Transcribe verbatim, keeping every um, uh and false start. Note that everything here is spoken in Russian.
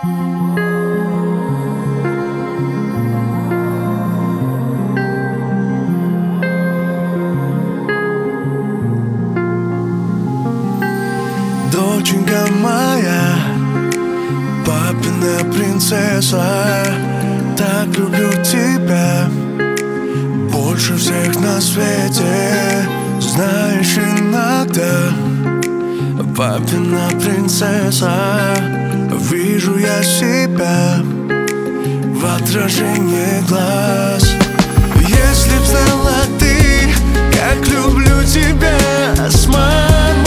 Доченька моя, папина принцесса, так люблю тебя больше всех на свете. Знаешь, иногда, папина принцесса, вижу я себя в отражении глаз. Если б знала ты, как люблю тебя с мамой,